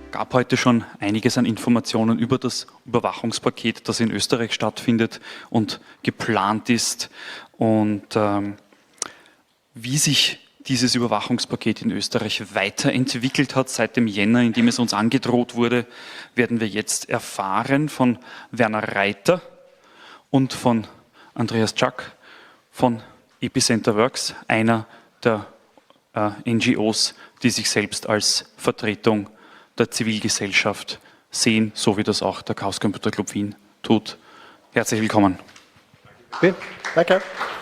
gab heute schon einiges an Informationen über das Überwachungspaket, das in Österreich stattfindet und geplant ist. Und wie sich dieses Überwachungspaket in Österreich weiterentwickelt hat seit dem Jänner, in dem es uns angedroht wurde, werden wir jetzt erfahren von Werner Reiter und von Andreas Czak von Epicenter Works, einer der NGOs, die sich selbst als Vertretung der Zivilgesellschaft sehen, so wie das auch der Chaos Computer Club Wien tut. Herzlich willkommen. Danke.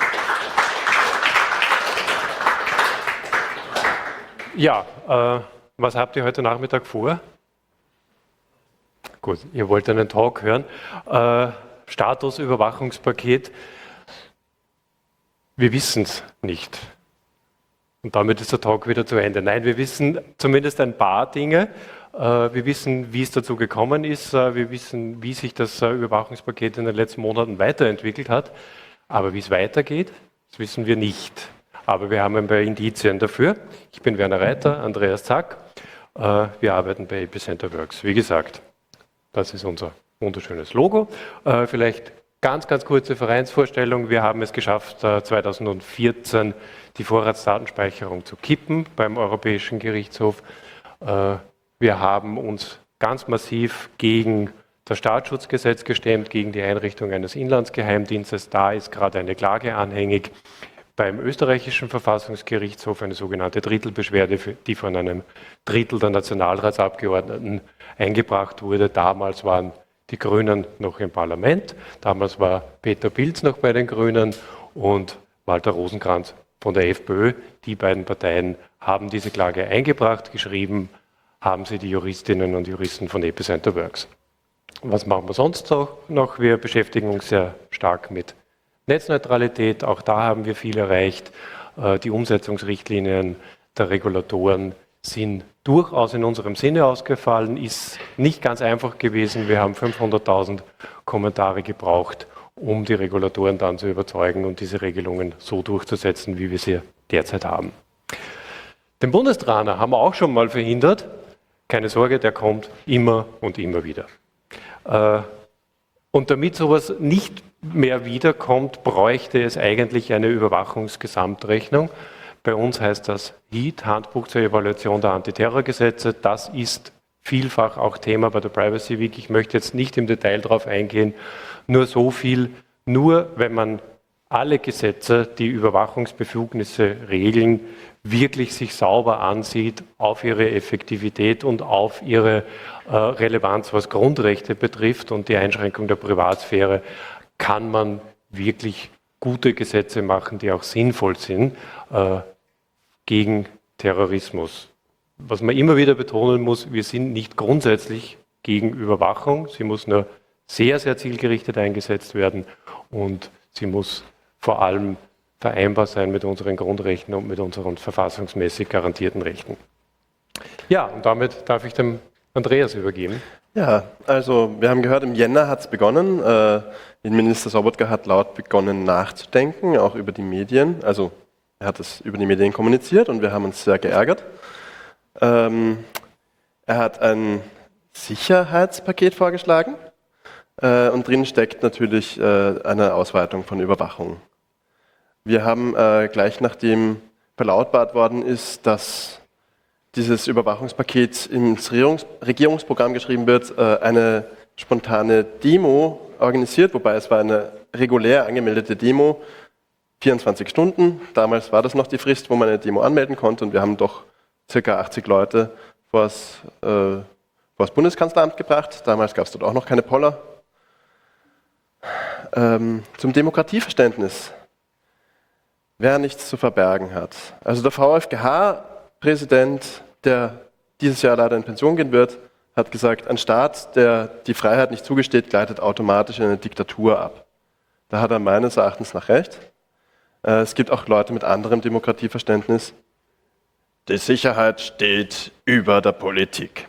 Ja, was habt ihr heute Nachmittag vor? Gut, ihr wollt einen Talk hören. Status Überwachungspaket. Wir wissen es nicht. Und damit ist der Talk wieder zu Ende. Nein, wir wissen zumindest ein paar Dinge. Wir wissen, wie es dazu gekommen ist. Wir wissen, wie sich das Überwachungspaket in den letzten Monaten weiterentwickelt hat. Aber wie es weitergeht, das wissen wir nicht. Aber wir haben ein paar Indizien dafür. Ich bin Werner Reiter, Andreas Zack. Wir arbeiten bei Epicenter Works. Wie gesagt, das ist unser wunderschönes Logo. Vielleicht ganz kurze Vereinsvorstellung. Wir haben es geschafft, 2014 die Vorratsdatenspeicherung zu kippen beim Europäischen Gerichtshof. Wir haben uns ganz massiv gegen das Staatsschutzgesetz gestemmt, gegen die Einrichtung eines Inlandsgeheimdienstes. Da ist gerade eine Klage anhängig beim österreichischen Verfassungsgerichtshof, eine sogenannte Drittelbeschwerde, die von einem Drittel der Nationalratsabgeordneten eingebracht wurde. Damals waren die Grünen noch im Parlament, damals war Peter Pilz noch bei den Grünen und Walter Rosenkranz von der FPÖ. Die beiden Parteien haben diese Klage eingebracht, geschrieben haben sie die Juristinnen und Juristen von Epicenter Works. Was machen wir sonst noch? Wir beschäftigen uns sehr stark mit Netzneutralität, auch da haben wir viel erreicht. Die Umsetzungsrichtlinien der Regulatoren sind durchaus in unserem Sinne ausgefallen, ist nicht ganz einfach gewesen. Wir haben 500.000 Kommentare gebraucht, um die Regulatoren dann zu überzeugen und diese Regelungen so durchzusetzen, wie wir sie derzeit haben. Den Bundestrainer haben wir auch schon mal verhindert. Keine Sorge, der kommt immer und immer wieder. Und damit sowas nicht mehr wiederkommt, bräuchte es eigentlich eine Überwachungsgesamtrechnung. Bei uns heißt das HEAT, Handbuch zur Evaluation der Antiterrorgesetze. Das ist vielfach auch Thema bei der Privacy Week. Ich möchte jetzt nicht im Detail darauf eingehen, nur so viel. Nur wenn man alle Gesetze, die Überwachungsbefugnisse regeln, wirklich sich sauber ansieht auf ihre Effektivität und auf ihre Relevanz, was Grundrechte betrifft und die Einschränkung der Privatsphäre, kann man wirklich gute Gesetze machen, die auch sinnvoll sind gegen Terrorismus. Was man immer wieder betonen muss, wir sind nicht grundsätzlich gegen Überwachung. Sie muss nur sehr zielgerichtet eingesetzt werden und sie muss vor allem vereinbar sein mit unseren Grundrechten und mit unseren verfassungsmäßig garantierten Rechten. Ja, und damit darf ich dem Andreas übergeben. Ja, also wir haben gehört, im Jänner hat es begonnen. Innenminister Sobotka hat laut begonnen nachzudenken, auch über die Medien. Also er hat es über die Medien kommuniziert und wir haben uns sehr geärgert. Er hat ein Sicherheitspaket vorgeschlagen und drin steckt natürlich eine Ausweitung von Überwachung. Wir haben gleich nachdem verlautbart worden ist, dass dieses Überwachungspaket ins Regierungsprogramm geschrieben wird, eine spontane Demo organisiert, wobei es war eine regulär angemeldete Demo, 24 Stunden. Damals war das noch die Frist, wo man eine Demo anmelden konnte und wir haben doch ca. 80 Leute vor das Bundeskanzleramt gebracht. Damals gab es dort auch noch keine Poller. Zum Demokratieverständnis. Wer nichts zu verbergen hat. Also der VfGH-Präsident, der dieses Jahr leider in Pension gehen wird, hat gesagt, ein Staat, der die Freiheit nicht zugesteht, gleitet automatisch in eine Diktatur ab. Da hat er meines Erachtens nach recht. Es gibt auch Leute mit anderem Demokratieverständnis. Die Sicherheit steht über der Politik.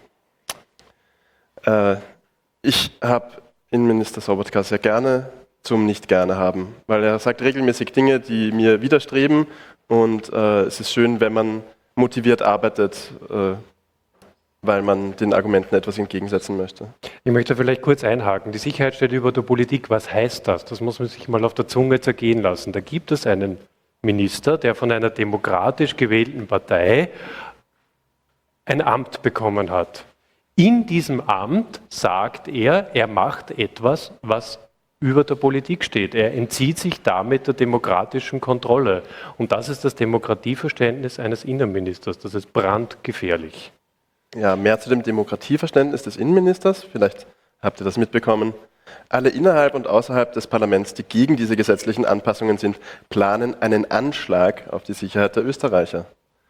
Ich habe Innenminister Sobotka sehr gerne zum Nicht-Gerne haben, weil er sagt regelmäßig Dinge, die mir widerstreben und es ist schön, wenn man motiviert arbeitet, weil man den Argumenten etwas entgegensetzen möchte. Ich möchte vielleicht kurz einhaken. Die Sicherheit steht über der Politik. Was heißt das? Das muss man sich mal auf der Zunge zergehen lassen. Da gibt es einen Minister, der von einer demokratisch gewählten Partei ein Amt bekommen hat. In diesem Amt sagt er, er macht etwas, was über der Politik steht. Er entzieht sich damit der demokratischen Kontrolle. Und das ist das Demokratieverständnis eines Innenministers. Das ist brandgefährlich. Ja, mehr zu dem Demokratieverständnis des Innenministers. Vielleicht habt ihr das mitbekommen. Alle innerhalb und außerhalb des Parlaments, die gegen diese gesetzlichen Anpassungen sind, planen einen Anschlag auf die Sicherheit der Österreicher.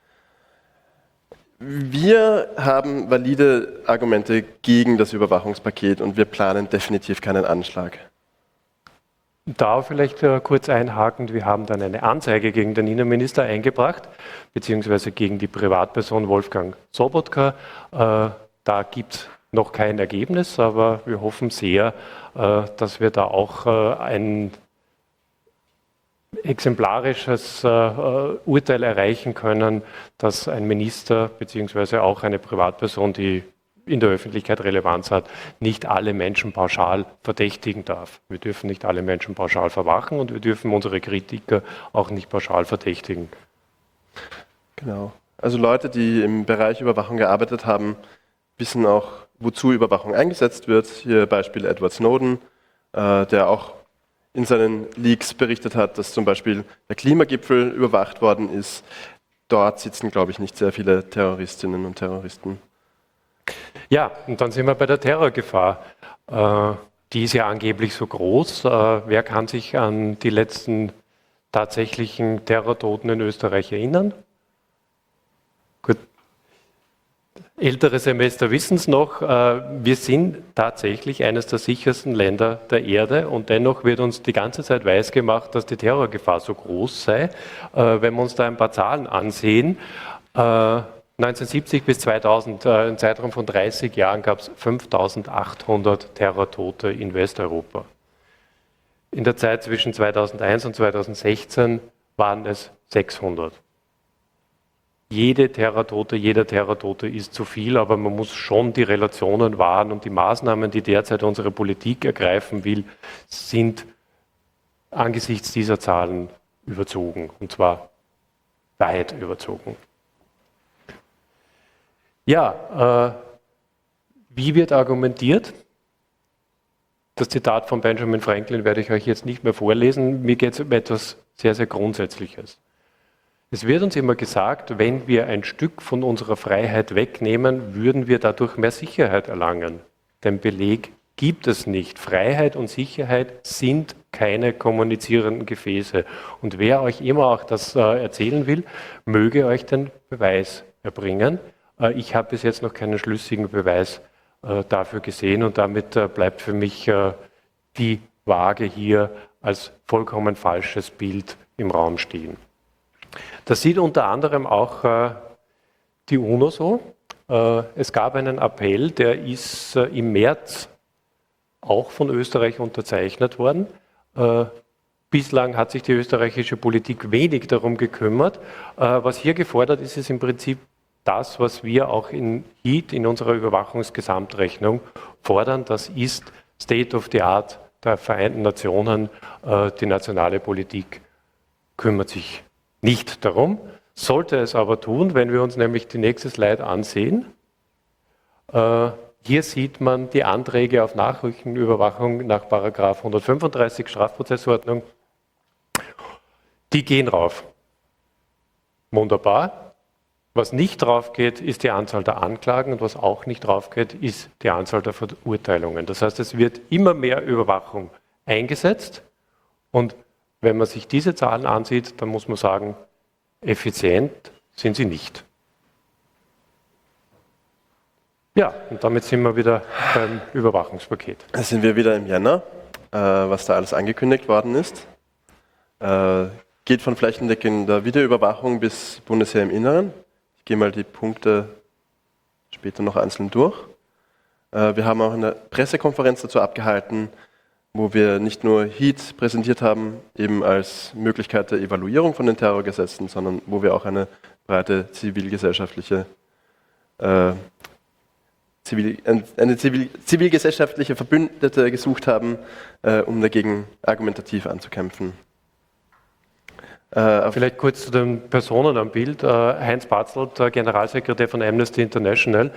Wir haben valide Argumente gegen das Überwachungspaket und wir planen definitiv keinen Anschlag. Da vielleicht kurz einhakend, wir haben dann eine Anzeige gegen den Innenminister eingebracht, beziehungsweise gegen die Privatperson Wolfgang Sobotka. Da gibt es noch kein Ergebnis, aber wir hoffen sehr, dass wir da auch ein exemplarisches Urteil erreichen können, dass ein Minister beziehungsweise auch eine Privatperson, die in der Öffentlichkeit Relevanz hat, nicht alle Menschen pauschal verdächtigen darf. Wir dürfen nicht alle Menschen pauschal verwachen und wir dürfen unsere Kritiker auch nicht pauschal verdächtigen. Genau. Also Leute, die im Bereich Überwachung gearbeitet haben, wissen auch, wozu Überwachung eingesetzt wird. Hier Beispiel Edward Snowden, der auch in seinen Leaks berichtet hat, dass zum Beispiel der Klimagipfel überwacht worden ist. Dort sitzen, glaube ich, nicht sehr viele Terroristinnen und Terroristen. Ja, und dann sind wir bei der Terrorgefahr. Die ist ja angeblich so groß. Wer kann sich an die letzten tatsächlichen Terrortoten in Österreich erinnern? Gut. Ältere Semester wissen es noch. Wir sind tatsächlich eines der sichersten Länder der Erde und dennoch wird uns die ganze Zeit weisgemacht, dass die Terrorgefahr so groß sei. Wenn wir uns da ein paar Zahlen ansehen, 1970 bis 2000, im Zeitraum von 30 Jahren, gab es 5.800 Terrortote in Westeuropa. In der Zeit zwischen 2001 und 2016 waren es 600. Jeder Terrortote ist zu viel, aber man muss schon die Relationen wahren und die Maßnahmen, die derzeit unsere Politik ergreifen will, sind angesichts dieser Zahlen überzogen, und zwar weit überzogen. Ja, wie wird argumentiert? Das Zitat von Benjamin Franklin werde ich euch jetzt nicht mehr vorlesen. Mir geht es um etwas sehr, sehr Grundsätzliches. Es wird uns immer gesagt, wenn wir ein Stück von unserer Freiheit wegnehmen, würden wir dadurch mehr Sicherheit erlangen. Den Beleg gibt es nicht. Freiheit und Sicherheit sind keine kommunizierenden Gefäße. Und wer euch immer auch das erzählen will, möge euch den Beweis erbringen. Ich habe bis jetzt noch keinen schlüssigen Beweis dafür gesehen und damit bleibt für mich die Waage hier als vollkommen falsches Bild im Raum stehen. Das sieht unter anderem auch die UNO so. Es gab einen Appell, der ist im März auch von Österreich unterzeichnet worden. Bislang hat sich die österreichische Politik wenig darum gekümmert. Was hier gefordert ist, ist im Prinzip das, was wir auch in HEAT, in unserer Überwachungsgesamtrechnung, fordern. Das ist State of the Art der Vereinten Nationen. Die nationale Politik kümmert sich nicht darum, sollte es aber tun, wenn wir uns nämlich die nächste Slide ansehen. Hier sieht man die Anträge auf Nachrichtenüberwachung nach § 135 Strafprozessordnung. Die gehen rauf. Wunderbar. Was nicht drauf geht, ist die Anzahl der Anklagen und was auch nicht drauf geht, ist die Anzahl der Verurteilungen. Das heißt, es wird immer mehr Überwachung eingesetzt und wenn man sich diese Zahlen ansieht, dann muss man sagen, effizient sind sie nicht. Ja, und damit sind wir wieder beim Überwachungspaket. Da sind wir wieder im Jänner, was da alles angekündigt worden ist. Geht von flächendeckender Videoüberwachung bis Bundesheer im Inneren. Ich gehe mal die Punkte später noch einzeln durch. Wir haben auch eine Pressekonferenz dazu abgehalten, wo wir nicht nur HEAT präsentiert haben, eben als Möglichkeit der Evaluierung von den Terrorgesetzen, sondern wo wir auch eine breite zivilgesellschaftliche eine zivilgesellschaftliche Verbündete gesucht haben, um dagegen argumentativ anzukämpfen. Vielleicht kurz zu den Personen am Bild. Heinz Batzelt, Generalsekretär von Amnesty International.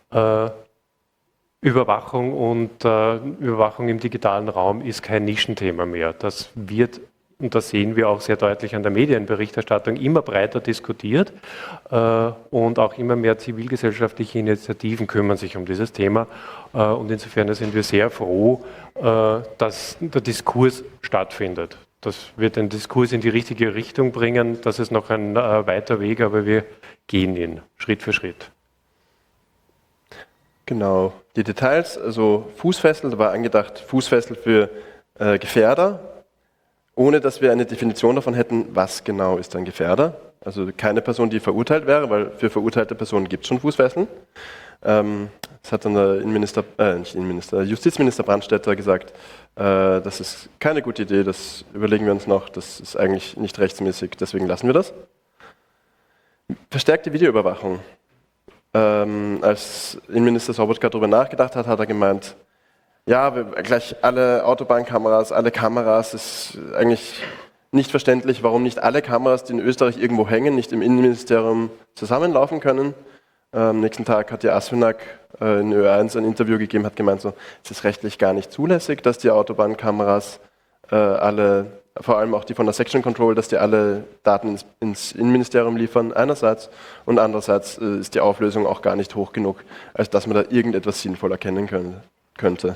Überwachung und Überwachung im digitalen Raum ist kein Nischenthema mehr. Das wird, und das sehen wir auch sehr deutlich an der Medienberichterstattung, immer breiter diskutiert und auch immer mehr zivilgesellschaftliche Initiativen kümmern sich um dieses Thema. Und insofern sind wir sehr froh, dass der Diskurs stattfindet. Das wird den Diskurs in die richtige Richtung bringen. Das ist noch ein weiter Weg, aber wir gehen ihn Schritt für Schritt. Genau, die Details, also Fußfessel, da war angedacht Fußfessel für Gefährder, ohne dass wir eine Definition davon hätten, was genau ist ein Gefährder. Also keine Person, die verurteilt wäre, weil für verurteilte Personen gibt es schon Fußfesseln. Das hat dann der Justizminister Brandstätter gesagt, das ist keine gute Idee, das überlegen wir uns noch, das ist eigentlich nicht rechtsmäßig, deswegen lassen wir das. Verstärkte Videoüberwachung. Als Innenminister Sobotka darüber nachgedacht hat, hat er gemeint, ja, gleich alle Autobahnkameras, alle Kameras, ist eigentlich nicht verständlich, warum nicht alle Kameras, die in Österreich irgendwo hängen, nicht im Innenministerium zusammenlaufen können. Am nächsten Tag hat die ASFINAG in Ö1 ein Interview gegeben, hat gemeint, so, es ist rechtlich gar nicht zulässig, dass die Autobahnkameras alle, vor allem auch die von der Section Control, dass die alle Daten ins Innenministerium liefern, einerseits, und andererseits ist die Auflösung auch gar nicht hoch genug, als dass man da irgendetwas sinnvoll erkennen könnte.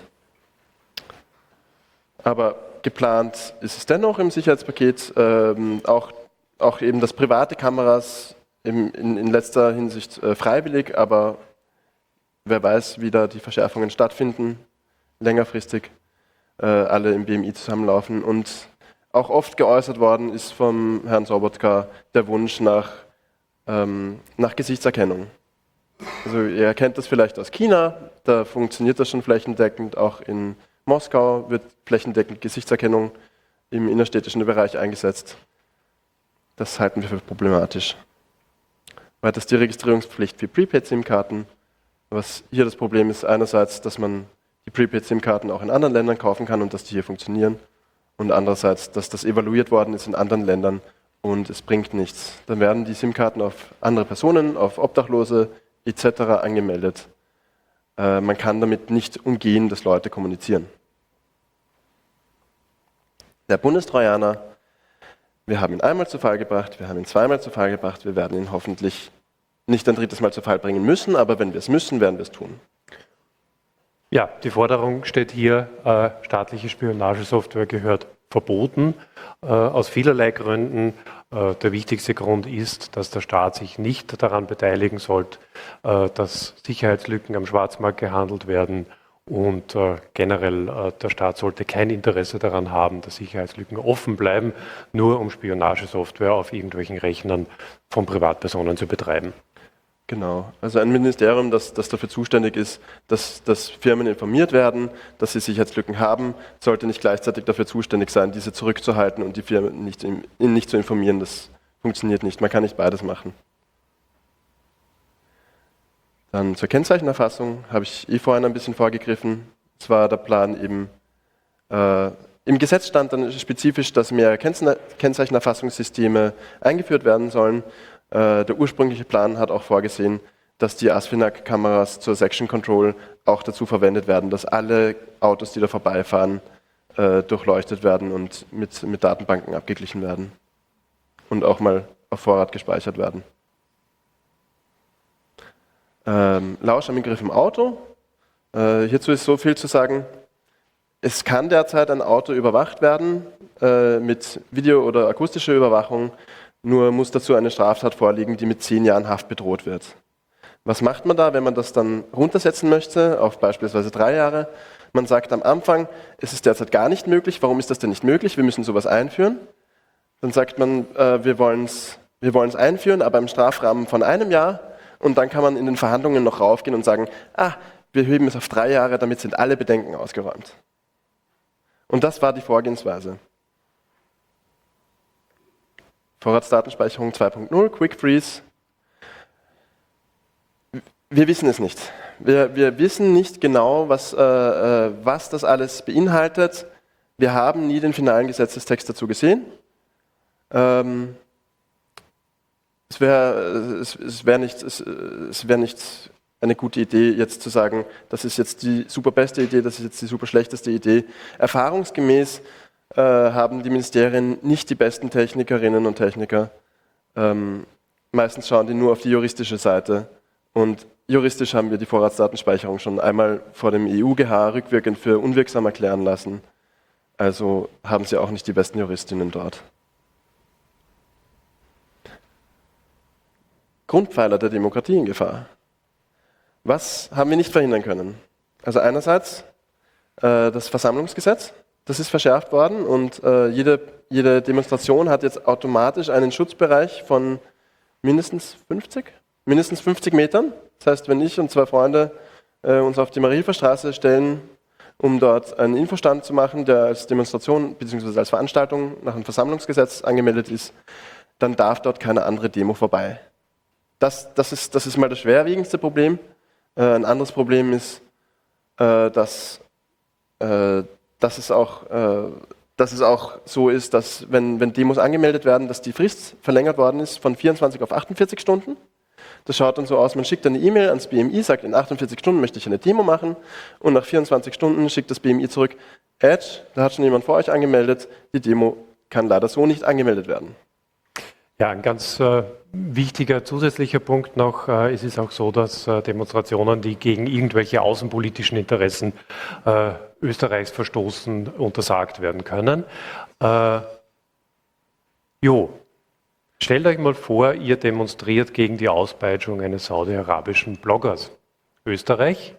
Aber geplant ist es dennoch im Sicherheitspaket, auch eben, dass private Kameras in letzter Hinsicht freiwillig, aber wer weiß, wie da die Verschärfungen stattfinden, längerfristig alle im BMI zusammenlaufen. Und auch oft geäußert worden ist vom Herrn Sobotka der Wunsch nach Gesichtserkennung. Also ihr kennt das vielleicht aus China, da funktioniert das schon flächendeckend, auch in Moskau wird flächendeckend Gesichtserkennung im innerstädtischen Bereich eingesetzt. Das halten wir für problematisch. Weiters die Registrierungspflicht für Prepaid-SIM-Karten. Was hier das Problem ist, einerseits, dass man die Prepaid-SIM-Karten auch in anderen Ländern kaufen kann und dass die hier funktionieren. Und andererseits, dass das evaluiert worden ist in anderen Ländern und es bringt nichts. Dann werden die SIM-Karten auf andere Personen, auf Obdachlose etc. angemeldet. Man kann damit nicht umgehen, dass Leute kommunizieren. Der Bundestrojaner, wir haben ihn einmal zu Fall gebracht, wir haben ihn zweimal zu Fall gebracht, wir werden ihn hoffentlich nicht ein drittes Mal zu Fall bringen müssen, aber wenn wir es müssen, werden wir es tun. Ja, die Forderung steht hier, staatliche Spionagesoftware gehört verboten, aus vielerlei Gründen. Der wichtigste Grund ist, dass der Staat sich nicht daran beteiligen sollte, dass Sicherheitslücken am Schwarzmarkt gehandelt werden und generell der Staat sollte kein Interesse daran haben, dass Sicherheitslücken offen bleiben, nur um Spionagesoftware auf irgendwelchen Rechnern von Privatpersonen zu betreiben. Genau, also ein Ministerium, das dafür zuständig ist, dass Firmen informiert werden, dass sie Sicherheitslücken haben, sollte nicht gleichzeitig dafür zuständig sein, diese zurückzuhalten und die Firmen nicht zu informieren. Das funktioniert nicht, man kann nicht beides machen. Dann zur Kennzeichenerfassung habe ich vorhin ein bisschen vorgegriffen. Es war der Plan eben, im Gesetz stand dann spezifisch, dass mehr Kennzeichenerfassungssysteme eingeführt werden sollen. Der ursprüngliche Plan hat auch vorgesehen, dass die ASFINAG-Kameras zur Section Control auch dazu verwendet werden, dass alle Autos, die da vorbeifahren, durchleuchtet werden und mit Datenbanken abgeglichen werden und auch mal auf Vorrat gespeichert werden. Lausch am Begriff im Auto. Hierzu ist so viel zu sagen. Es kann derzeit ein Auto überwacht werden mit Video- oder akustischer Überwachung. Nur muss dazu eine Straftat vorliegen, die mit 10 Jahren Haft bedroht wird. Was macht man da, wenn man das dann runtersetzen möchte, auf beispielsweise 3 Jahre? Man sagt am Anfang, es ist derzeit gar nicht möglich. Warum ist das denn nicht möglich? Wir müssen sowas einführen. Dann sagt man, wir wollen es einführen, aber im Strafrahmen von 1 Jahr. Und dann kann man in den Verhandlungen noch raufgehen und sagen, wir heben es auf 3 Jahre, damit sind alle Bedenken ausgeräumt. Und das war die Vorgehensweise. Vorratsdatenspeicherung 2.0, Quick Freeze. Wir wissen es nicht. Wir wissen nicht genau, was das alles beinhaltet. Wir haben nie den finalen Gesetzestext dazu gesehen. Es wäre nicht eine gute Idee, jetzt zu sagen, das ist jetzt die super beste Idee, das ist jetzt die super schlechteste Idee. Erfahrungsgemäß haben die Ministerien nicht die besten Technikerinnen und Techniker. Meistens schauen die nur auf die juristische Seite. Und juristisch haben wir die Vorratsdatenspeicherung schon einmal vor dem EuGH rückwirkend für unwirksam erklären lassen. Also haben sie auch nicht die besten Juristinnen dort. Grundpfeiler der Demokratie in Gefahr. Was haben wir nicht verhindern können? Also einerseits das Versammlungsgesetz, das ist verschärft worden und jede Demonstration hat jetzt automatisch einen Schutzbereich von mindestens 50 Metern. Das heißt, wenn ich und zwei Freunde uns auf die Mariahilfer-Straße stellen, um dort einen Infostand zu machen, der als Demonstration bzw. als Veranstaltung nach dem Versammlungsgesetz angemeldet ist, dann darf dort keine andere Demo vorbei. Das ist mal das schwerwiegendste Problem. Ein anderes Problem ist, dass es auch so ist, dass wenn Demos angemeldet werden, dass die Frist verlängert worden ist von 24 auf 48 Stunden. Das schaut dann so aus, man schickt eine E-Mail ans BMI, sagt, in 48 Stunden möchte ich eine Demo machen und nach 24 Stunden schickt das BMI zurück, da hat schon jemand vor euch angemeldet, die Demo kann leider so nicht angemeldet werden. Ja, ein ganz wichtiger zusätzlicher Punkt noch, es ist auch so, dass Demonstrationen, die gegen irgendwelche außenpolitischen Interessen Österreichs verstoßen, untersagt werden können. Stellt euch mal vor, ihr demonstriert gegen die Auspeitschung eines saudi-arabischen Bloggers. Österreich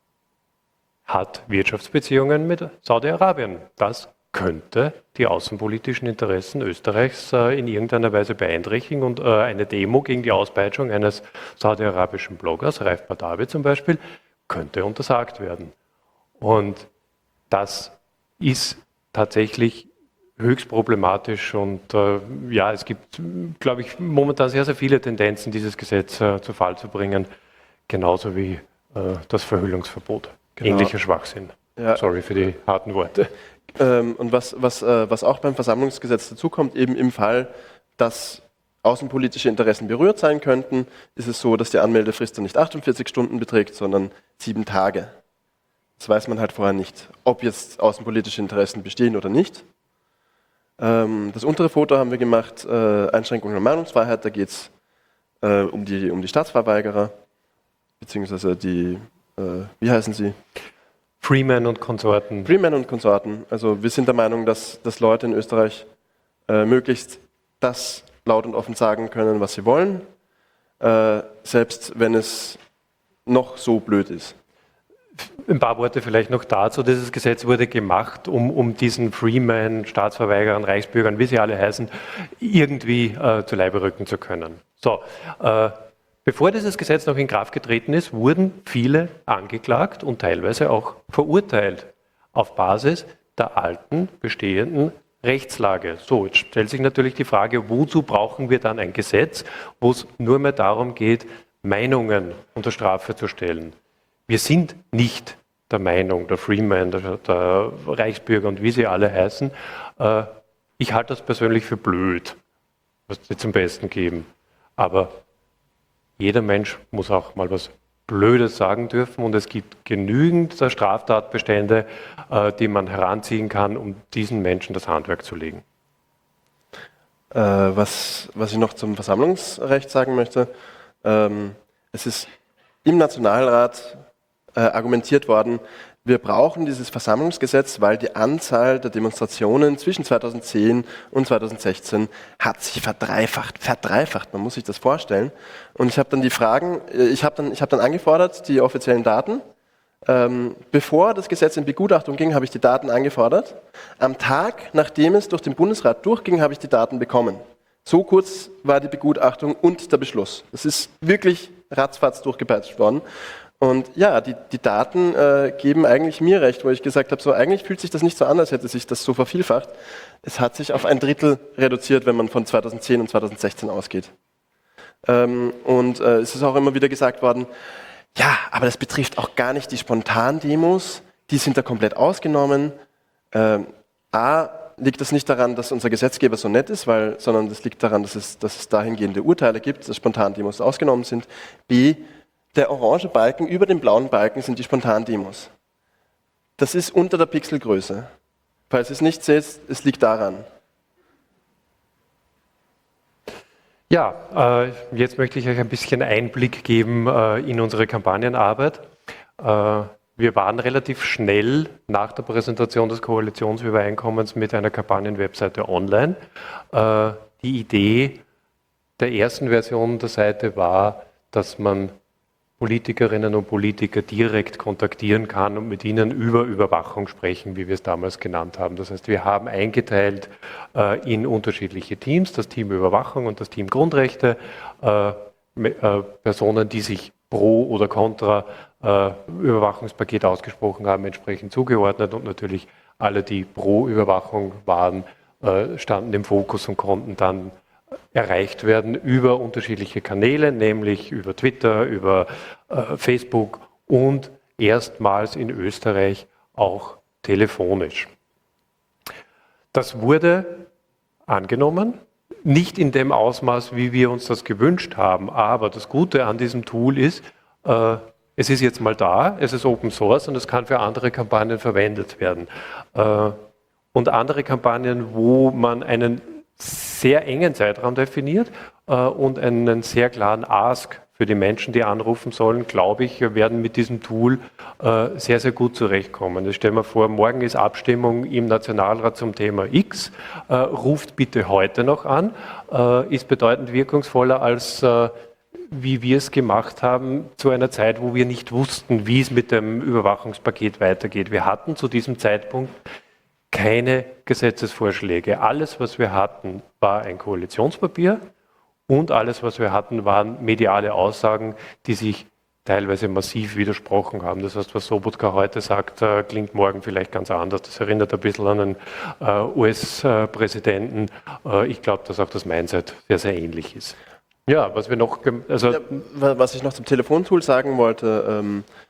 hat Wirtschaftsbeziehungen mit Saudi-Arabien. Das könnte die außenpolitischen Interessen Österreichs in irgendeiner Weise beeinträchtigen und eine Demo gegen die Auspeitschung eines saudi-arabischen Bloggers, Raif Badawi zum Beispiel, könnte untersagt werden. Und das ist tatsächlich höchst problematisch und es gibt, glaube ich, momentan sehr, sehr viele Tendenzen, dieses Gesetz zu Fall zu bringen, genauso wie das Verhüllungsverbot. Genau. Ähnlicher Schwachsinn. Ja. Sorry für die harten Worte. Und was auch beim Versammlungsgesetz dazukommt, eben im Fall, dass außenpolitische Interessen berührt sein könnten, ist es so, dass die Anmeldefrist dann nicht 48 Stunden beträgt, sondern 7 Tage. Das weiß man halt vorher nicht, ob jetzt außenpolitische Interessen bestehen oder nicht. Das untere Foto haben wir gemacht, Einschränkung der Meinungsfreiheit, da geht es um die Staatsverweigerer, beziehungsweise die, wie heißen sie? Freeman und Konsorten. Freeman und Konsorten. Also wir sind der Meinung, dass Leute in Österreich möglichst das laut und offen sagen können, was sie wollen, selbst wenn es noch so blöd ist. Ein paar Worte vielleicht noch dazu. Dieses Gesetz wurde gemacht, um diesen Freeman, Staatsverweigerern, Reichsbürgern, wie sie alle heißen, irgendwie zu Leibe rücken zu können. So, bevor dieses Gesetz noch in Kraft getreten ist, wurden viele angeklagt und teilweise auch verurteilt auf Basis der alten, bestehenden Rechtslage. So, jetzt stellt sich natürlich die Frage, wozu brauchen wir dann ein Gesetz, wo es nur mehr darum geht, Meinungen unter Strafe zu stellen. Wir sind nicht der Meinung, der Freeman, der Reichsbürger und wie sie alle heißen. Ich halte das persönlich für blöd, was sie zum Besten geben. Aber jeder Mensch muss auch mal was Blödes sagen dürfen und es gibt genügend Straftatbestände, die man heranziehen kann, um diesen Menschen das Handwerk zu legen. Was ich noch zum Versammlungsrecht sagen möchte, es ist im Nationalrat argumentiert worden, wir brauchen dieses Versammlungsgesetz, weil die Anzahl der Demonstrationen zwischen 2010 und 2016 hat sich verdreifacht, man muss sich das vorstellen. Und ich habe dann ich habe dann angefordert, die offiziellen Daten. Bevor das Gesetz in Begutachtung ging, habe ich die Daten angefordert. Am Tag, nachdem es durch den Bundesrat durchging, habe ich die Daten bekommen. So kurz war die Begutachtung und der Beschluss. Das ist wirklich ratzfatz durchgepeitscht worden. Und ja, die Daten geben eigentlich mir recht, wo ich gesagt habe, so eigentlich fühlt sich das nicht so an, als hätte sich das so vervielfacht. Es hat sich auf 1/3 reduziert, wenn man von 2010 und 2016 ausgeht. Es ist auch immer wieder gesagt worden, ja, aber das betrifft auch gar nicht die Spontandemos, die sind da komplett ausgenommen. A, liegt das nicht daran, dass unser Gesetzgeber so nett ist, sondern das liegt daran, dass es dahingehende Urteile gibt, dass Spontandemos ausgenommen sind. B, der orange Balken über dem blauen Balken sind die Spontandemos. Das ist unter der Pixelgröße. Falls ihr es nicht seht, es liegt daran. Ja, jetzt möchte ich euch ein bisschen Einblick geben in unsere Kampagnenarbeit. Wir waren relativ schnell nach der Präsentation des Koalitionsübereinkommens mit einer Kampagnenwebseite online. Die Idee der ersten Version der Seite war, dass man Politikerinnen und Politiker direkt kontaktieren kann und mit ihnen über Überwachung sprechen, wie wir es damals genannt haben. Das heißt, wir haben eingeteilt in unterschiedliche Teams, das Team Überwachung und das Team Grundrechte, Personen, die sich pro oder contra Überwachungspaket ausgesprochen haben, entsprechend zugeordnet und natürlich alle, die pro Überwachung waren, standen im Fokus und konnten dann erreicht werden über unterschiedliche Kanäle, nämlich über Twitter, über Facebook und erstmals in Österreich auch telefonisch. Das wurde angenommen, nicht in dem Ausmaß, wie wir uns das gewünscht haben, aber das Gute an diesem Tool ist, es ist jetzt mal da, es ist Open Source und es kann für andere Kampagnen verwendet werden. Und andere Kampagnen, wo man einen sehr engen Zeitraum definiert und einen sehr klaren Ask für die Menschen, die anrufen sollen, glaube ich, werden mit diesem Tool sehr, sehr gut zurechtkommen. Ich stelle mir vor, morgen ist Abstimmung im Nationalrat zum Thema X, ruft bitte heute noch an, ist bedeutend wirkungsvoller als wie wir es gemacht haben, zu einer Zeit, wo wir nicht wussten, wie es mit dem Überwachungspaket weitergeht. Wir hatten zu diesem Zeitpunkt keine Gesetzesvorschläge. Alles, was wir hatten, war ein Koalitionspapier und alles, was wir hatten, waren mediale Aussagen, die sich teilweise massiv widersprochen haben. Das heißt, was Sobotka heute sagt, klingt morgen vielleicht ganz anders. Das erinnert ein bisschen an einen US-Präsidenten. Ich glaube, dass auch das Mindset sehr, sehr ähnlich ist. Ja, was wir noch... was ich noch zum Telefontool sagen wollte,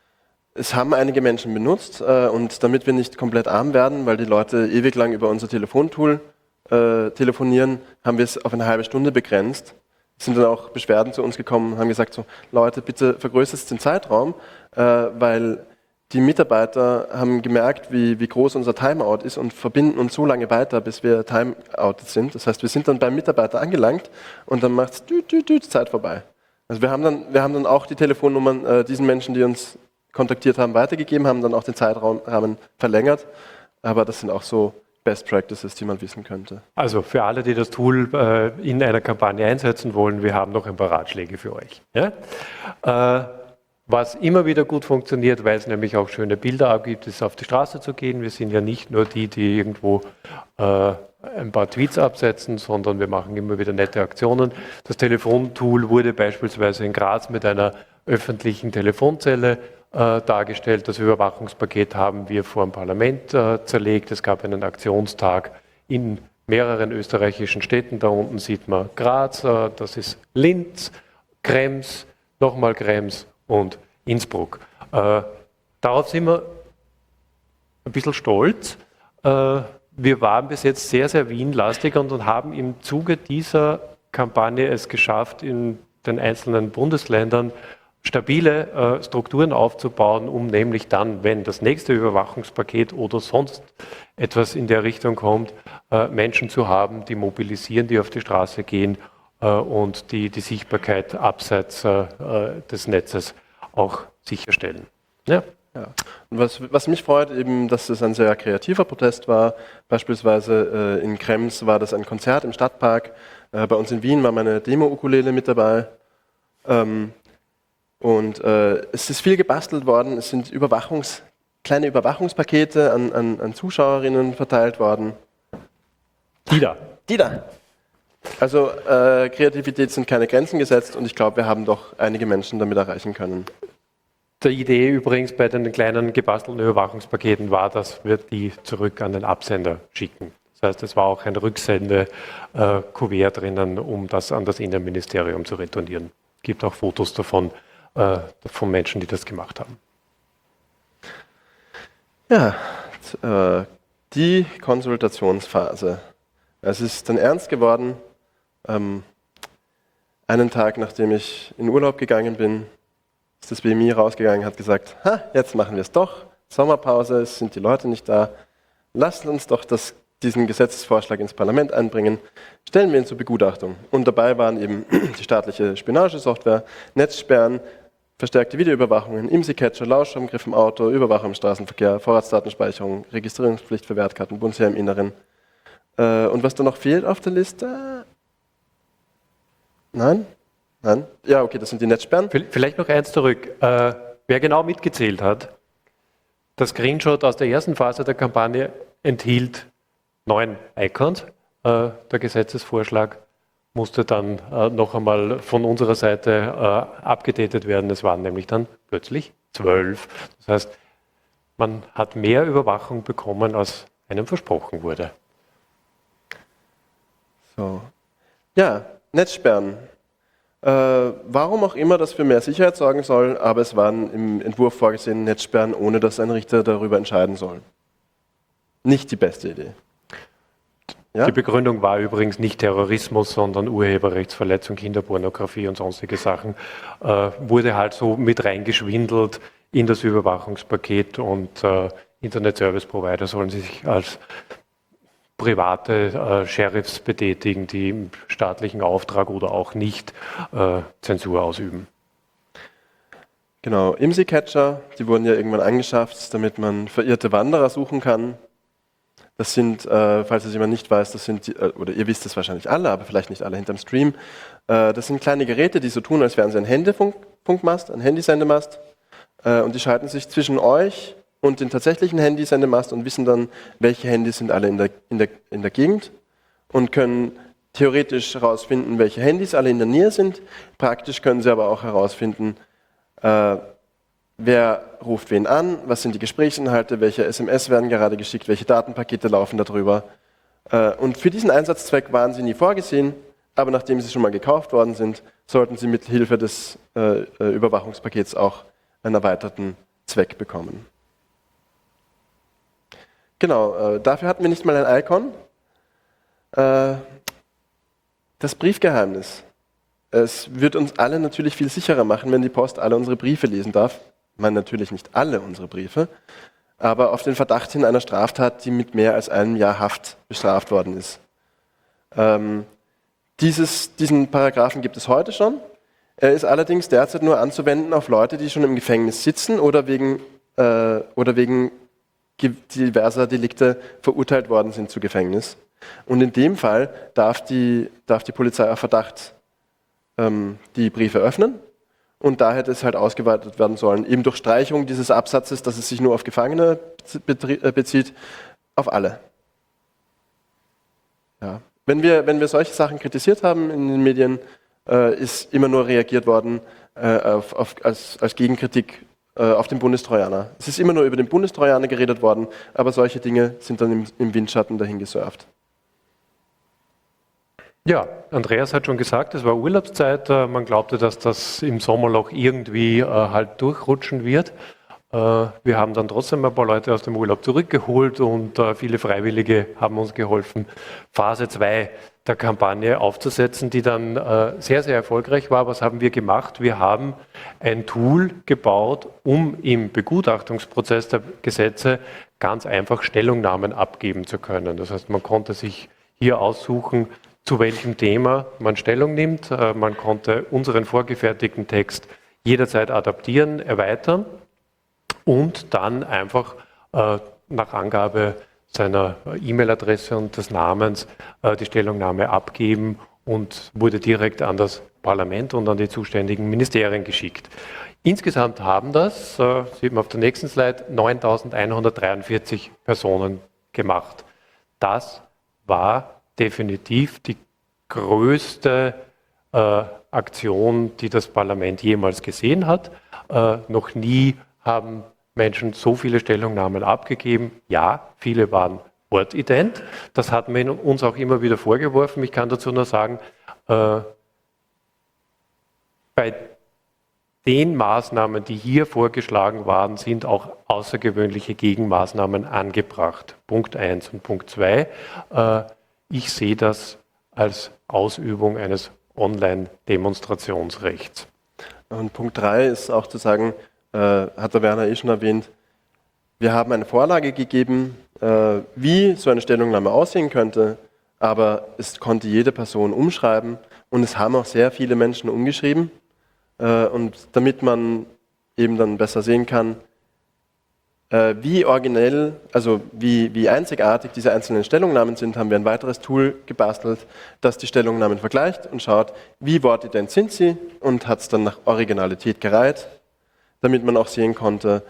es haben einige Menschen benutzt und damit wir nicht komplett arm werden, weil die Leute ewig lang über unser Telefontool telefonieren, haben wir es auf eine halbe Stunde begrenzt. Es sind dann auch Beschwerden zu uns gekommen und haben gesagt, so, Leute, bitte vergrößert den Zeitraum, weil die Mitarbeiter haben gemerkt, wie groß unser Timeout ist und verbinden uns so lange weiter, bis wir timeoutet sind. Das heißt, wir sind dann beim Mitarbeiter angelangt und dann macht es Zeit vorbei. Also wir haben dann auch die Telefonnummern diesen Menschen, die uns kontaktiert haben, weitergegeben, haben dann auch den Zeitrahmen verlängert. Aber das sind auch so Best Practices, die man wissen könnte. Also für alle, die das Tool in einer Kampagne einsetzen wollen, wir haben noch ein paar Ratschläge für euch. Ja? Was immer wieder gut funktioniert, weil es nämlich auch schöne Bilder abgibt, ist auf die Straße zu gehen. Wir sind ja nicht nur die irgendwo ein paar Tweets absetzen, sondern wir machen immer wieder nette Aktionen. Das Telefontool wurde beispielsweise in Graz mit einer öffentlichen Telefonzelle dargestellt. Das Überwachungspaket haben wir vor dem Parlament zerlegt. Es gab einen Aktionstag in mehreren österreichischen Städten. Da unten sieht man Graz, das ist Linz, Krems, nochmal Krems und Innsbruck. Darauf sind wir ein bisschen stolz. Wir waren bis jetzt sehr, sehr Wien-lastig und haben im Zuge dieser Kampagne es geschafft, in den einzelnen Bundesländern stabile Strukturen aufzubauen, um nämlich dann, wenn das nächste Überwachungspaket oder sonst etwas in der Richtung kommt, Menschen zu haben, die mobilisieren, die auf die Straße gehen und die Sichtbarkeit abseits des Netzes auch sicherstellen. Ja. Ja. Und was mich freut, eben, dass es ein sehr kreativer Protest war. Beispielsweise in Krems war das ein Konzert im Stadtpark. Bei uns in Wien war meine Demo-Ukulele mit dabei. Und es ist viel gebastelt worden. Es sind kleine Überwachungspakete an Zuschauerinnen verteilt worden. Die da. Also Kreativität sind keine Grenzen gesetzt und ich glaube, wir haben doch einige Menschen damit erreichen können. Die Idee übrigens bei den kleinen gebastelten Überwachungspaketen war, dass wir die zurück an den Absender schicken. Das heißt, es war auch ein Rücksende-Kuvert drinnen, um das an das Innenministerium zu retournieren. Es gibt auch Fotos davon von Menschen, die das gemacht haben. Ja, die Konsultationsphase. Es ist dann ernst geworden. Einen Tag, nachdem ich in Urlaub gegangen bin, ist das BMI rausgegangen, hat gesagt, jetzt machen wir es doch. Sommerpause, es sind die Leute nicht da. Lasst uns doch diesen Gesetzesvorschlag ins Parlament einbringen. Stellen wir ihn zur Begutachtung. Und dabei waren eben die staatliche Spionagesoftware, Netzsperren, verstärkte Videoüberwachungen, IMSI-Catcher, Lauschangriff im Auto, Überwachung im Straßenverkehr, Vorratsdatenspeicherung, Registrierungspflicht für Wertkarten, Bundesheer im Inneren. Und was da noch fehlt auf der Liste? Nein? Ja, okay, das sind die Netzsperren. Vielleicht noch eins zurück. Wer genau mitgezählt hat, das Screenshot aus der ersten Phase der Kampagne enthielt 9 Icons. Der Gesetzesvorschlag musste dann noch einmal von unserer Seite abgedatet werden. Es waren nämlich dann plötzlich 12. Das heißt, man hat mehr Überwachung bekommen, als einem versprochen wurde. So. Ja, Netzsperren. Warum auch immer das für mehr Sicherheit sorgen soll, aber es waren im Entwurf vorgesehen Netzsperren, ohne dass ein Richter darüber entscheiden soll. Nicht die beste Idee. Ja? Die Begründung war übrigens nicht Terrorismus, sondern Urheberrechtsverletzung, Kinderpornografie und sonstige Sachen. Wurde halt so mit reingeschwindelt in das Überwachungspaket und Internet Service Provider sollen sich als private Sheriffs betätigen, die im staatlichen Auftrag oder auch nicht Zensur ausüben. Genau, IMSI-Catcher, die wurden ja irgendwann angeschafft, damit man verirrte Wanderer suchen kann. Das sind, falls es jemand nicht weiß, das sind, oder ihr wisst es wahrscheinlich alle, aber vielleicht nicht alle hinterm Stream, das sind kleine Geräte, die so tun, als wären sie ein Handyfunkmast, ein Handysendemast, und die schalten sich zwischen euch und den tatsächlichen Handysendemast und wissen dann, welche Handys sind alle in der Gegend und können theoretisch herausfinden, welche Handys alle in der Nähe sind. Praktisch können sie aber auch herausfinden, wer ruft wen an, was sind die Gesprächsinhalte, welche SMS werden gerade geschickt, welche Datenpakete laufen darüber. Und für diesen Einsatzzweck waren sie nie vorgesehen, aber nachdem sie schon mal gekauft worden sind, sollten sie mit Hilfe des Überwachungspakets auch einen erweiterten Zweck bekommen. Genau, dafür hatten wir nicht mal ein Icon. Das Briefgeheimnis. Es wird uns alle natürlich viel sicherer machen, wenn die Post alle unsere Briefe lesen darf. Ich meine natürlich nicht alle unsere Briefe, aber auf den Verdacht hin einer Straftat, die mit mehr als einem Jahr Haft bestraft worden ist. Diesen Paragraphen gibt es heute schon. Er ist allerdings derzeit nur anzuwenden auf Leute, die schon im Gefängnis sitzen oder wegen diverser Delikte verurteilt worden sind zu Gefängnis. Und in dem Fall darf die Polizei auf Verdacht die Briefe öffnen. Und da hätte es halt ausgeweitet werden sollen, eben durch Streichung dieses Absatzes, dass es sich nur auf Gefangene bezieht, auf alle. Ja. Wenn wir solche Sachen kritisiert haben in den Medien, ist immer nur reagiert worden als Gegenkritik auf den Bundestrojaner. Es ist immer nur über den Bundestrojaner geredet worden, aber solche Dinge sind dann im Windschatten dahin gesurft. Ja, Andreas hat schon gesagt, es war Urlaubszeit. Man glaubte, dass das im Sommerloch irgendwie halt durchrutschen wird. Wir haben dann trotzdem ein paar Leute aus dem Urlaub zurückgeholt und viele Freiwillige haben uns geholfen, Phase 2 der Kampagne aufzusetzen, die dann sehr, sehr erfolgreich war. Was haben wir gemacht? Wir haben ein Tool gebaut, um im Begutachtungsprozess der Gesetze ganz einfach Stellungnahmen abgeben zu können. Das heißt, man konnte sich hier aussuchen, zu welchem Thema man Stellung nimmt. Man konnte unseren vorgefertigten Text jederzeit adaptieren, erweitern und dann einfach nach Angabe seiner E-Mail-Adresse und des Namens die Stellungnahme abgeben und wurde direkt an das Parlament und an die zuständigen Ministerien geschickt. Insgesamt haben das, sieht man auf der nächsten Slide, 9.143 Personen gemacht. Das war definitiv die größte Aktion, die das Parlament jemals gesehen hat. Noch nie haben Menschen so viele Stellungnahmen abgegeben. Ja, viele waren ortident. Das hat man uns auch immer wieder vorgeworfen. Ich kann dazu nur sagen, bei den Maßnahmen, die hier vorgeschlagen waren, sind auch außergewöhnliche Gegenmaßnahmen angebracht. Punkt 1 und Punkt 2. Ich sehe das als Ausübung eines Online-Demonstrationsrechts. Und Punkt 3 ist auch zu sagen, hat der Werner schon erwähnt, wir haben eine Vorlage gegeben, wie so eine Stellungnahme aussehen könnte, aber es konnte jede Person umschreiben und es haben auch sehr viele Menschen umgeschrieben. Und damit man eben dann besser sehen kann, wie originell, also wie einzigartig diese einzelnen Stellungnahmen sind, haben wir ein weiteres Tool gebastelt, das die Stellungnahmen vergleicht und schaut, wie wortident sind sie und hat es dann nach Originalität gereiht, damit man auch sehen konnte,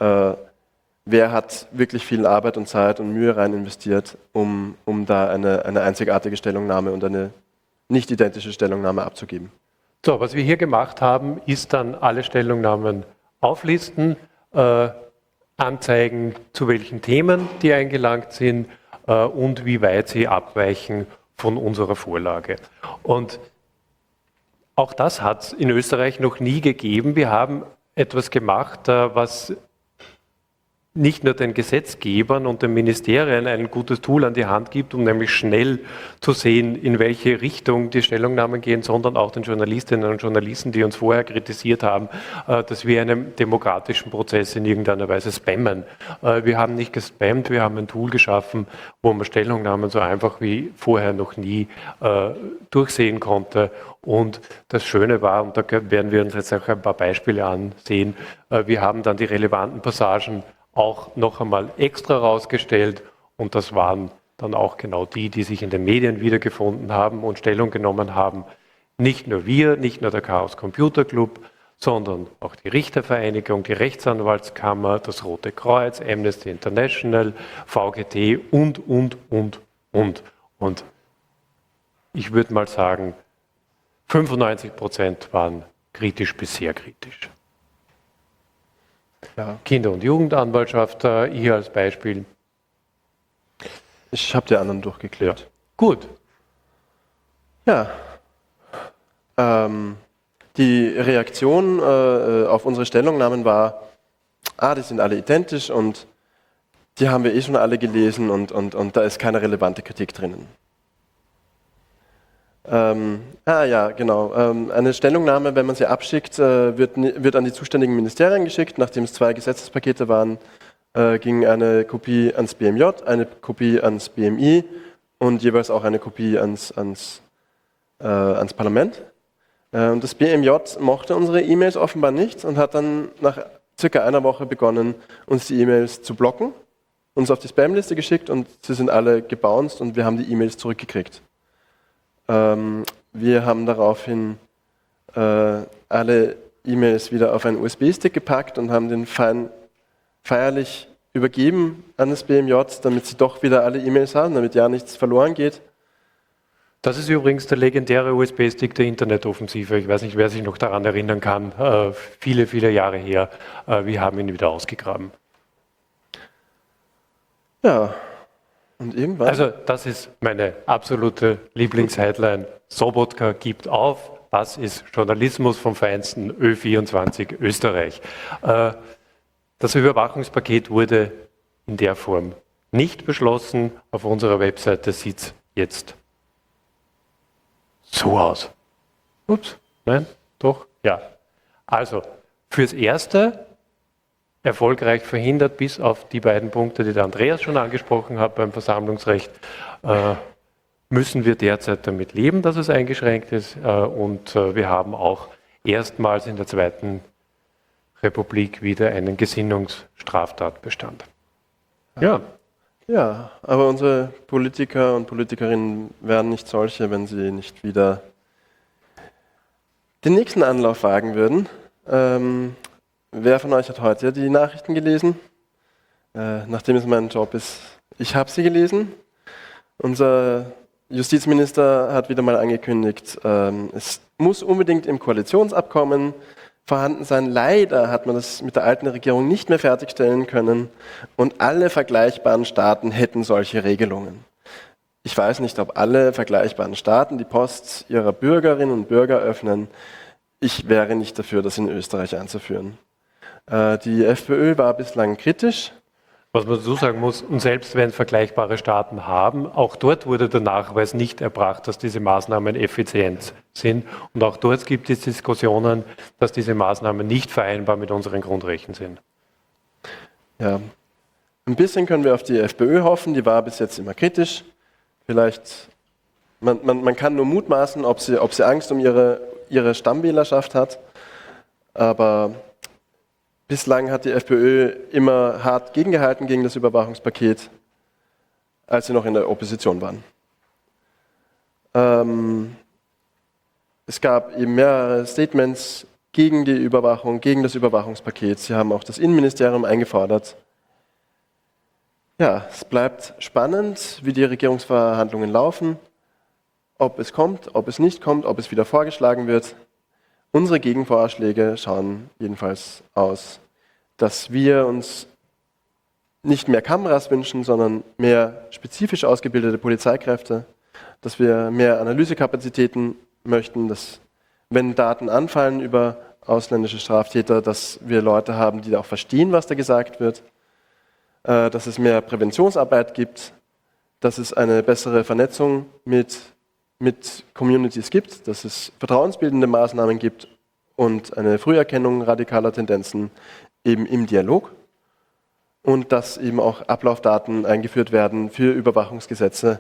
wer hat wirklich viel Arbeit und Zeit und Mühe rein investiert, um da eine einzigartige Stellungnahme und eine nicht identische Stellungnahme abzugeben. So, was wir hier gemacht haben, ist dann alle Stellungnahmen auflisten, anzeigen, zu welchen Themen die eingelangt sind und wie weit sie abweichen von unserer Vorlage. Und auch das hat es in Österreich noch nie gegeben. Wir haben etwas gemacht, was nicht nur den Gesetzgebern und den Ministerien ein gutes Tool an die Hand gibt, um nämlich schnell zu sehen, in welche Richtung die Stellungnahmen gehen, sondern auch den Journalistinnen und Journalisten, die uns vorher kritisiert haben, dass wir einen demokratischen Prozess in irgendeiner Weise spammen. Wir haben nicht gespammt, wir haben ein Tool geschaffen, wo man Stellungnahmen so einfach wie vorher noch nie durchsehen konnte. Und das Schöne war, und da werden wir uns jetzt auch ein paar Beispiele ansehen, wir haben dann die relevanten Passagen auch noch einmal extra rausgestellt und das waren dann auch genau die, die sich in den Medien wiedergefunden haben und Stellung genommen haben. Nicht nur wir, nicht nur der Chaos Computer Club, sondern auch die Richtervereinigung, die Rechtsanwaltskammer, das Rote Kreuz, Amnesty International, VGT und. Und ich würde mal sagen, 95% waren kritisch bis sehr kritisch. Ja. Kinder- und Jugendanwaltschaft hier als Beispiel. Ich habe die anderen durchgeklärt. Ja. Gut. Ja. Die Reaktion auf unsere Stellungnahmen war, die sind alle identisch und die haben wir schon alle gelesen und da ist keine relevante Kritik drinnen. Ja, genau. Eine Stellungnahme, wenn man sie abschickt, wird an die zuständigen Ministerien geschickt. Nachdem es 2 Gesetzespakete waren, ging eine Kopie ans BMJ, eine Kopie ans BMI und jeweils auch eine Kopie ans Parlament. Und das BMJ mochte unsere E-Mails offenbar nicht und hat dann nach circa einer Woche begonnen, uns die E-Mails zu blocken, uns auf die Spamliste geschickt und sie sind alle gebounced und wir haben die E-Mails zurückgekriegt. Wir haben daraufhin alle E-Mails wieder auf einen USB-Stick gepackt und haben den feierlich übergeben an das BMJ, damit sie doch wieder alle E-Mails haben, damit ja nichts verloren geht. Das ist übrigens der legendäre USB-Stick der Internetoffensive. Ich weiß nicht, wer sich noch daran erinnern kann. Viele, viele Jahre her. Wir haben ihn wieder ausgegraben. Ja. Und irgendwann? Also das ist meine absolute Lieblingsheadline. Sobotka gibt auf. Das ist Journalismus vom Feinsten, Ö24 Österreich. Das Überwachungspaket wurde in der Form nicht beschlossen. Auf unserer Webseite sieht es jetzt so aus. Ups, nein, doch, ja. Also, fürs Erste erfolgreich verhindert, bis auf die beiden Punkte, die der Andreas schon angesprochen hat beim Versammlungsrecht, müssen wir derzeit damit leben, dass es eingeschränkt ist. Und wir haben auch erstmals in der Zweiten Republik wieder einen Gesinnungsstraftatbestand. Ja. Ja, aber unsere Politiker und Politikerinnen wären nicht solche, wenn sie nicht wieder den nächsten Anlauf wagen würden. Wer von euch hat heute die Nachrichten gelesen? Nachdem es mein Job ist, ich habe sie gelesen. Unser Justizminister hat wieder mal angekündigt, es muss unbedingt im Koalitionsabkommen vorhanden sein. Leider hat man das mit der alten Regierung nicht mehr fertigstellen können und alle vergleichbaren Staaten hätten solche Regelungen. Ich weiß nicht, ob alle vergleichbaren Staaten die Post ihrer Bürgerinnen und Bürger öffnen. ich wäre nicht dafür, das in Österreich einzuführen. Die FPÖ war bislang kritisch. Was man so sagen muss, und selbst wenn vergleichbare Staaten haben, auch dort wurde der Nachweis nicht erbracht, dass diese Maßnahmen effizient sind. Und auch dort gibt es Diskussionen, dass diese Maßnahmen nicht vereinbar mit unseren Grundrechten sind. Ja, ein bisschen können wir auf die FPÖ hoffen, die war bis jetzt immer kritisch. Vielleicht, man kann nur mutmaßen, ob sie Angst um ihre Stammwählerschaft hat, aber bislang hat die FPÖ immer hart gegengehalten gegen das Überwachungspaket, als sie noch in der Opposition waren. Es gab eben mehrere Statements gegen die Überwachung, gegen das Überwachungspaket. Sie haben auch das Innenministerium eingefordert. Ja, es bleibt spannend, wie die Regierungsverhandlungen laufen, ob es kommt, ob es nicht kommt, ob es wieder vorgeschlagen wird. Unsere Gegenvorschläge schauen jedenfalls aus, dass wir uns nicht mehr Kameras wünschen, sondern mehr spezifisch ausgebildete Polizeikräfte, dass wir mehr Analysekapazitäten möchten, dass, wenn Daten anfallen über ausländische Straftäter, dass wir Leute haben, die auch verstehen, was da gesagt wird, dass es mehr Präventionsarbeit gibt, dass es eine bessere Vernetzung mit Communities gibt, dass es vertrauensbildende Maßnahmen gibt und eine Früherkennung radikaler Tendenzen eben im Dialog und dass eben auch Ablaufdaten eingeführt werden für Überwachungsgesetze,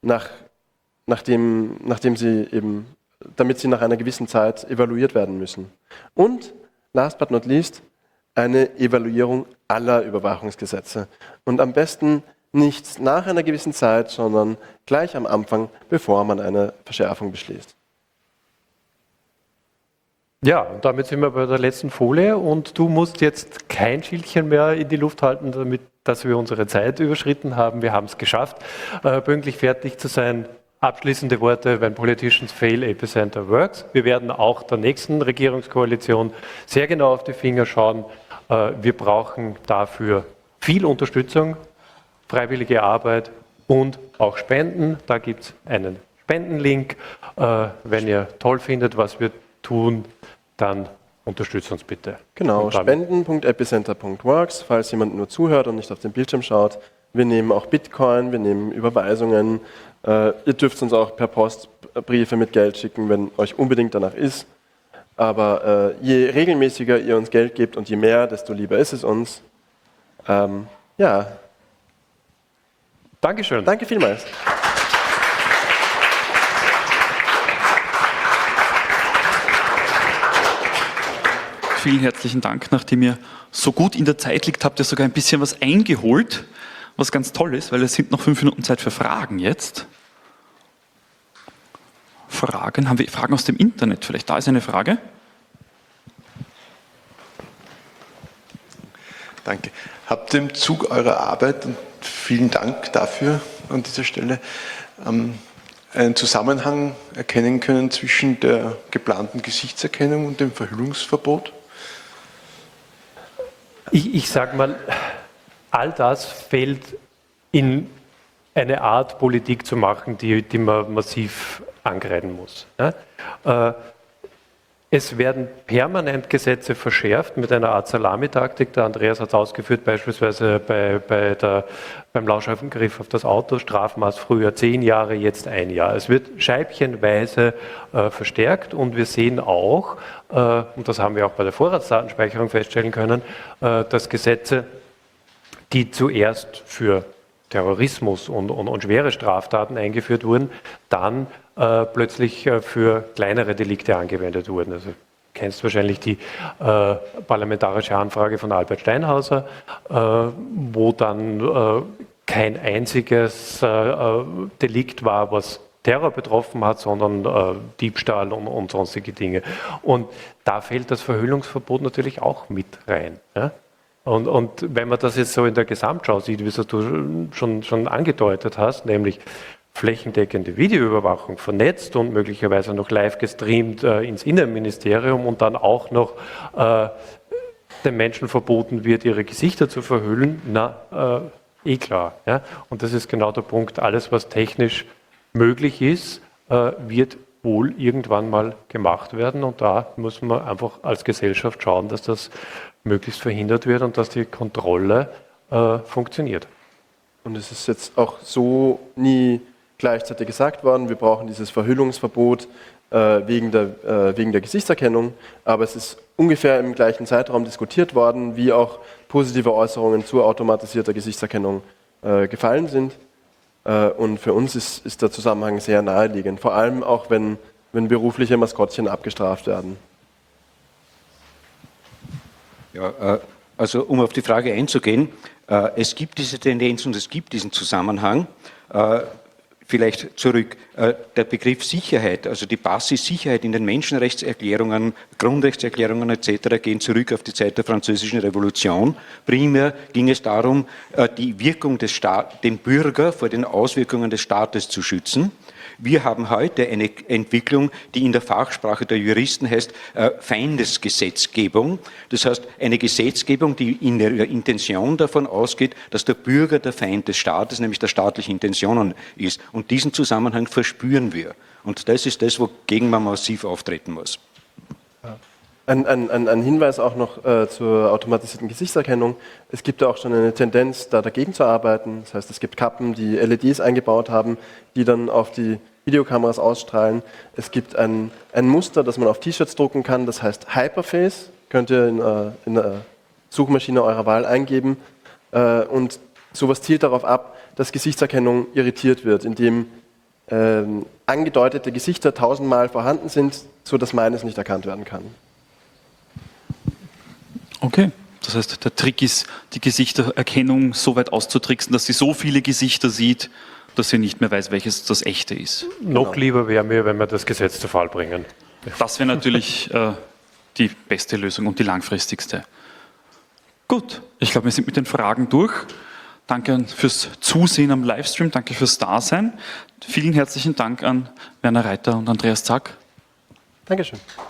damit sie nach einer gewissen Zeit evaluiert werden müssen. Und last but not least, eine Evaluierung aller Überwachungsgesetze. Und am besten nicht nach einer gewissen Zeit, sondern gleich am Anfang, bevor man eine Verschärfung beschließt. Ja, und damit sind wir bei der letzten Folie und du musst jetzt kein Schildchen mehr in die Luft halten, damit, dass wir unsere Zeit überschritten haben. Wir haben es geschafft, pünktlich fertig zu sein. Abschließende Worte: When politicians fail, Epicenter works. Wir werden auch der nächsten Regierungskoalition sehr genau auf die Finger schauen. Wir brauchen dafür viel Unterstützung, freiwillige Arbeit und auch Spenden. Da gibt es einen Spendenlink. Wenn ihr toll findet, was wir tun, dann unterstützt uns bitte. Genau, spenden.epicenter.works, falls jemand nur zuhört und nicht auf den Bildschirm schaut. Wir nehmen auch Bitcoin, wir nehmen Überweisungen. Ihr dürft uns auch per Post Briefe mit Geld schicken, wenn euch unbedingt danach ist. Aber je regelmäßiger ihr uns Geld gebt und je mehr, desto lieber ist es uns. Ja. Dankeschön. Danke vielmals. Vielen herzlichen Dank. Nachdem ihr so gut in der Zeit liegt, habt ihr sogar ein bisschen was eingeholt, was ganz toll ist, weil es sind noch 5 Minuten Zeit für Fragen jetzt. Fragen? Haben wir Fragen aus dem Internet? Vielleicht da ist eine Frage. Danke. Habt ihr im Zug eurer Arbeit, und vielen Dank dafür an dieser Stelle, einen Zusammenhang erkennen können zwischen der geplanten Gesichtserkennung und dem Verhüllungsverbot? Ich sage mal, all das fällt in eine Art Politik zu machen, die man massiv angreifen muss. Ja? Es werden permanent Gesetze verschärft mit einer Art Salamitaktik. Der Andreas hat es ausgeführt, beispielsweise beim Lauschangriff auf das Auto, Strafmaß früher 10 Jahre, jetzt 1 Jahr. Es wird scheibchenweise verstärkt und wir sehen auch, und das haben wir auch bei der Vorratsdatenspeicherung feststellen können, dass Gesetze, die zuerst für Terrorismus und schwere Straftaten eingeführt wurden, dann plötzlich für kleinere Delikte angewendet wurden. Also du kennst wahrscheinlich die parlamentarische Anfrage von Albert Steinhauser, wo dann kein einziges Delikt war, was Terror betroffen hat, sondern Diebstahl und sonstige Dinge. Und da fällt das Verhüllungsverbot natürlich auch mit rein. Ja? Und wenn man das jetzt so in der Gesamtschau sieht, wie es du schon angedeutet hast, nämlich flächendeckende Videoüberwachung vernetzt und möglicherweise noch live gestreamt ins Innenministerium und dann auch noch den Menschen verboten wird, ihre Gesichter zu verhüllen, klar. Ja? Und das ist genau der Punkt, alles was technisch möglich ist, wird wohl irgendwann mal gemacht werden. Und da muss man einfach als Gesellschaft schauen, dass das möglichst verhindert wird und dass die Kontrolle funktioniert. Und es ist jetzt auch so nie gleichzeitig gesagt worden, wir brauchen dieses Verhüllungsverbot wegen der Gesichtserkennung, aber es ist ungefähr im gleichen Zeitraum diskutiert worden, wie auch positive Äußerungen zu automatisierter Gesichtserkennung gefallen sind. Und für uns ist der Zusammenhang sehr naheliegend, vor allem auch wenn berufliche Maskottchen abgestraft werden. Ja, also um auf die Frage einzugehen, es gibt diese Tendenz und es gibt diesen Zusammenhang. Vielleicht zurück, der Begriff Sicherheit, also die Basis-Sicherheit in den Menschenrechtserklärungen, Grundrechtserklärungen etc. gehen zurück auf die Zeit der Französischen Revolution. Primär ging es darum, die Wirkung des Staates, den Bürger vor den Auswirkungen des Staates zu schützen. Wir haben heute eine Entwicklung, die in der Fachsprache der Juristen heißt Feindesgesetzgebung. Das heißt, eine Gesetzgebung, die in der Intention davon ausgeht, dass der Bürger der Feind des Staates, nämlich der staatlichen Intentionen ist. Und diesen Zusammenhang verspüren wir. Und das ist das, wogegen man massiv auftreten muss. Ein Hinweis auch noch zur automatisierten Gesichtserkennung. Es gibt ja auch schon eine Tendenz, da dagegen zu arbeiten. Das heißt, es gibt Kappen, die LEDs eingebaut haben, die dann auf die Videokameras ausstrahlen. Es gibt ein Muster, das man auf T-Shirts drucken kann, das heißt Hyperface. Könnt ihr in der Suchmaschine eurer Wahl eingeben. Und sowas zielt darauf ab, dass Gesichtserkennung irritiert wird, indem angedeutete Gesichter 1000-mal vorhanden sind, sodass meines nicht erkannt werden kann. Okay, das heißt, der Trick ist, die Gesichtererkennung so weit auszutricksen, dass sie so viele Gesichter sieht, dass sie nicht mehr weiß, welches das echte ist. Noch lieber wäre mir, wenn wir das Gesetz zu Fall bringen. Das wäre natürlich die beste Lösung und die langfristigste. Gut, ich glaube, wir sind mit den Fragen durch. Danke fürs Zusehen am Livestream, danke fürs Dasein. Vielen herzlichen Dank an Werner Reiter und Andreas Zack. Dankeschön.